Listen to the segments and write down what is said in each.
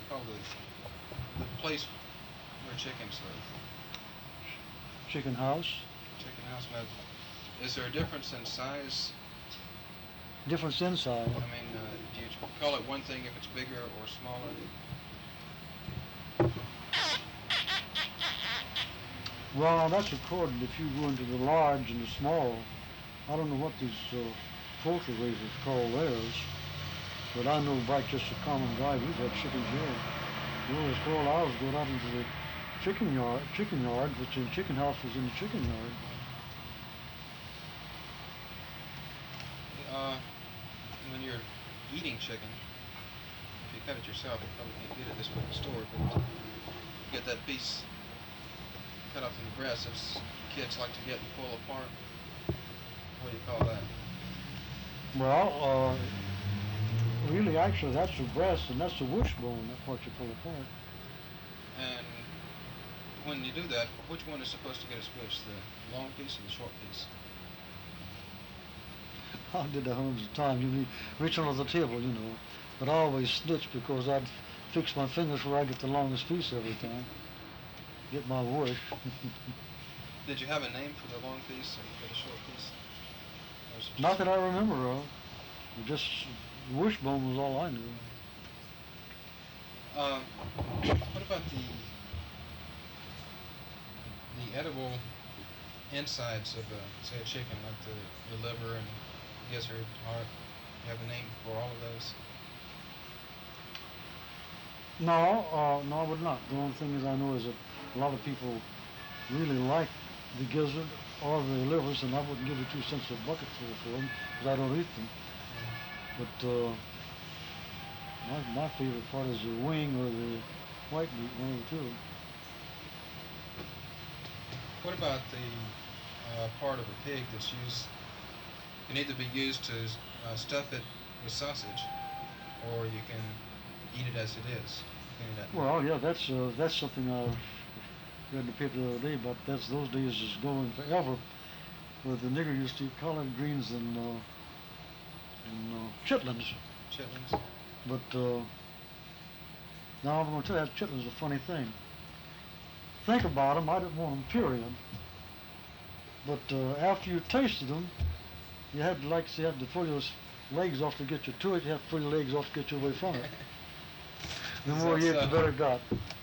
call the place where chickens live? Chicken house. Chicken house. Now, is there a difference in size? Difference inside. I mean, do you call it one thing if it's bigger or smaller? Well, that's according if you go into the large and the small. I don't know what these poultry raisers call theirs, but I know by just a common guy, we've had chickens here. We always call ours go out into the chicken yard, which the chicken house was in the chicken yard. When you're eating chicken, if you cut it yourself, you probably can't get it this way in the store, but you get that piece cut off from the breast, as kids like to get and pull apart. What do you call that? Well, really, actually, that's the breast and that's the wishbone, that part you pull apart. And when you do that, which one is supposed to get a squish, the long piece or the short piece? I did that hundreds of times. You reach under the table, but I always snitch because I'd fix my fingers where I get the longest piece every time. Get my wish. Did you have a name for the long piece or for the short piece? Not that I remember of. Just wishbone was all I knew. What about the edible insides of, say, a chicken, like the liver and gizzard, heart? You have a name for all of those? No, I would not. The only thing is I know is that a lot of people really like the gizzard or the livers, and I wouldn't give you 2 cents a bucket for them because I don't eat them. But my favorite part is the wing or the white meat, one of the two. What about the part of a pig that's used? Can either be used to stuff it with sausage, or you can eat it as it is. Well, yeah, that's something I read in the paper the other day, but those days is going forever. Where the nigger used to eat collard greens and chitlins. Chitlins. But now I'm going to tell you that chitlins a funny thing. Think about them. I didn't want them, period. But after you tasted them, you had to pull your legs off to get you to it. You have to pull your legs off to get you away from it. The more you ate, the better it got.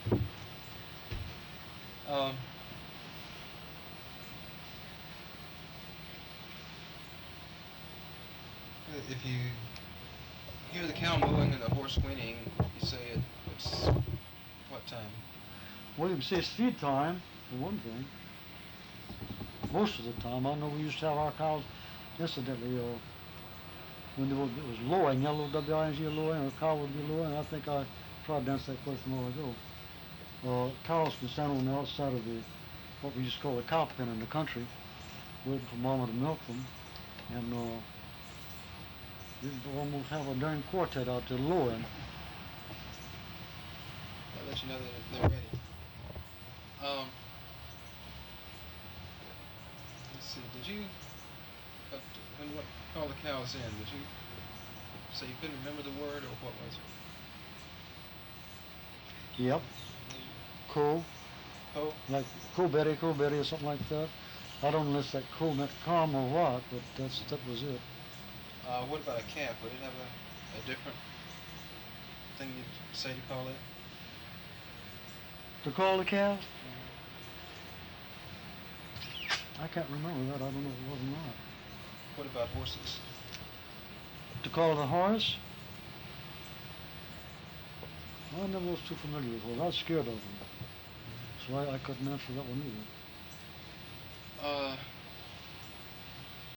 If you hear the cow mooing and the horse whinnying, you say it's what time? Well, you can say it's feed time, for one thing. Most of the time. I know we used to have our cows, incidentally, when it was lowing, L-O-W-I-N-G, lowing, or a cow would be lowing. I think I tried to answer that question a while ago. Cows can stand on the outside of what we used to call a cow pen in the country, waiting for mama to milk them, and you almost have a darn quartet out there lowing. I'll let you know that they're ready. Let's see, did you, when you call the cows in, did you say you couldn't remember the word, or what was it? Yep. Co. Co? Like Betty, or something like that. I don't know if that co meant calm or what, but that was it. What about a calf? Would it have a different thing you'd say to call it? To call the calf? I can't remember that. I don't know if it was or not. What about horses? To call the horse? I never was too familiar with horses. I was scared of them. So I couldn't answer that one either.